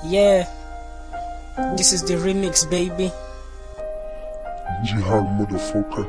Yeah, this is the remix, baby. Jihad, motherfucker.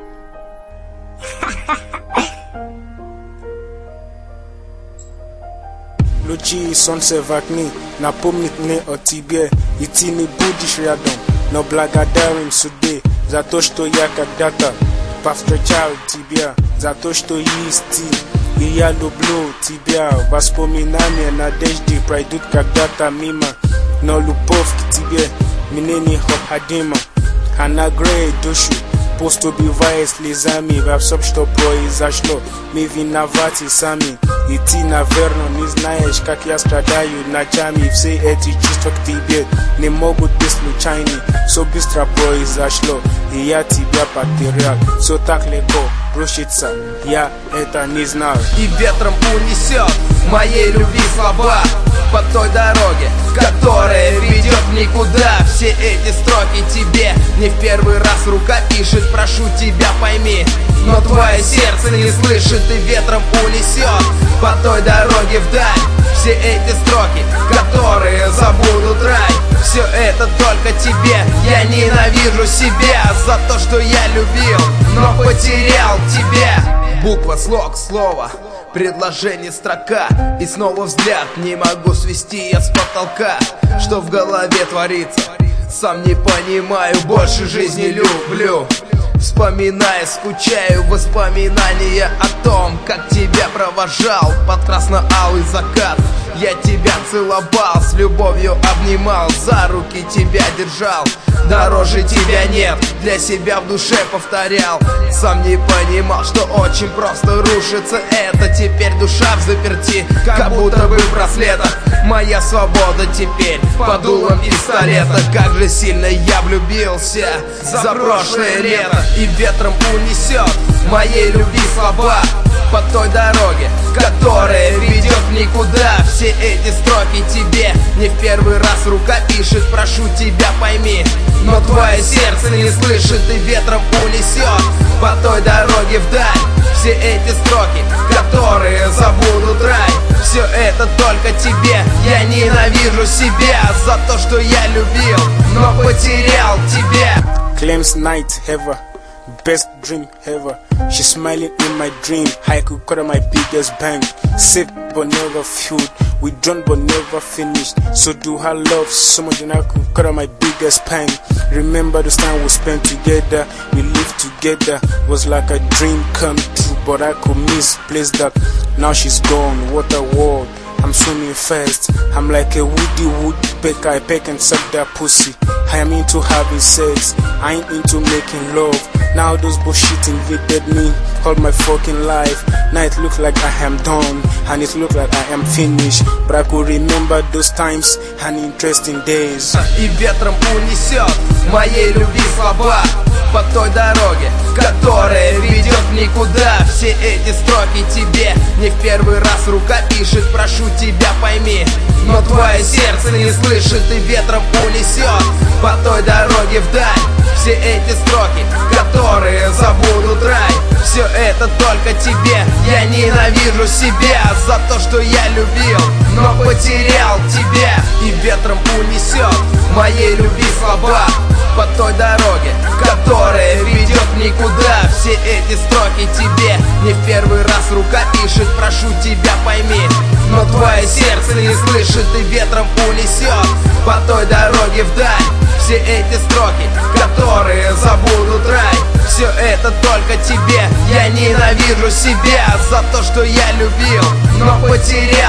Luci sonse vakni, napomnik ne o tibie, itini budish riadom, no blagadarim sude, zato što jak data, pavstrečal tibia, zato što yisti, iya lublu tibia, vaspominanie nadejdi, prajdut kak data mima, no lupovki tibie, mineni hop hadima, hanagre dushu, posto bivais lizami, vapsop što proizašlo, mi vinavati sami, iti na verno, ni знаешь, как я страдаю ночами, все эти чувства к тебе не могут быть случайны, все быстро произошло, и я тебя потерял, все так легко рушится, я это не знал. И ветром унесет моей любви слова по той дороге, которая ведет никуда. Все эти строки тебе не в первый раз рука пишет, прошу тебя пойми, но твое сердце не слышит, и ветром унесет по той дороге вдаль. Все эти строки, которые забудут рай, все это только тебе. Я ненавижу себя за то, что я любил, но потерял тебя. Буква, слог, слово, предложение, строка, и снова взгляд не могу свести я с потолка. Что в голове творится, сам не понимаю, больше жизни люблю. Вспоминая, скучаю, воспоминания о том, как тебя провожал под красно-алый закат. Я тебя целовал, с любовью обнимал, за руки тебя держал. Дороже тебя нет, для себя в душе повторял. Сам не понимал, что очень просто рушится это. Теперь душа в заперти, как будто бы в браслетах. Моя свобода теперь под дулом пистолета. Как же сильно я влюбился за прошлое лето. И ветром унесет моей любви слова по той дороге, которая ведет никуда. Все эти строки тебе не в первый раз рука пишет, прошу тебя пойми, но твое сердце не слышит, и ветром унесет по той дороге вдаль. Все эти строки, которые забудут рай, все это только тебе. Я ненавижу себя за то, что я любил, но потерял тебя. Claims night ever, best dream ever. She's smiling in my dream. I could cut my biggest bang. Saved but never fueled. We drunk but never finished. So do her love so much that I could cut my biggest pang. Remember the time we spent together, we lived together. Was like a dream come true, but I could misplace that. Now she's gone, what a world. I'm swimming fast, I'm like a woody woodpecker, I peck and suck that pussy. I am into having sex, I ain't into making love. Now those bullshit invaded me, all my fucking life. Now it looks like I am done, and it looks like I am finished. But I could remember those times and interesting days. И ветром унесет моей любви слова по той дороге, которая ведет никуда. Все эти строки тебе не в первый раз рука пишет, прошу тебя пойми, но твое сердце не слышит, и ветром унесет по той дороге вдаль. Все эти строки, которые забудут рай, все это только тебе. Я ненавижу себя за то, что я любил, но потерял тебя. И ветром унесет моей любви слова по той дороге, которая ведет никуда. Все эти строки тебе не в первый раз рука пишет, прошу тебя пойми, но твое сердце не слышит, и ветром унесет по той дороге вдаль. Все эти строки, которые забудут рай, все это только тебе. Я ненавижу себя за то, что я любил, но потерял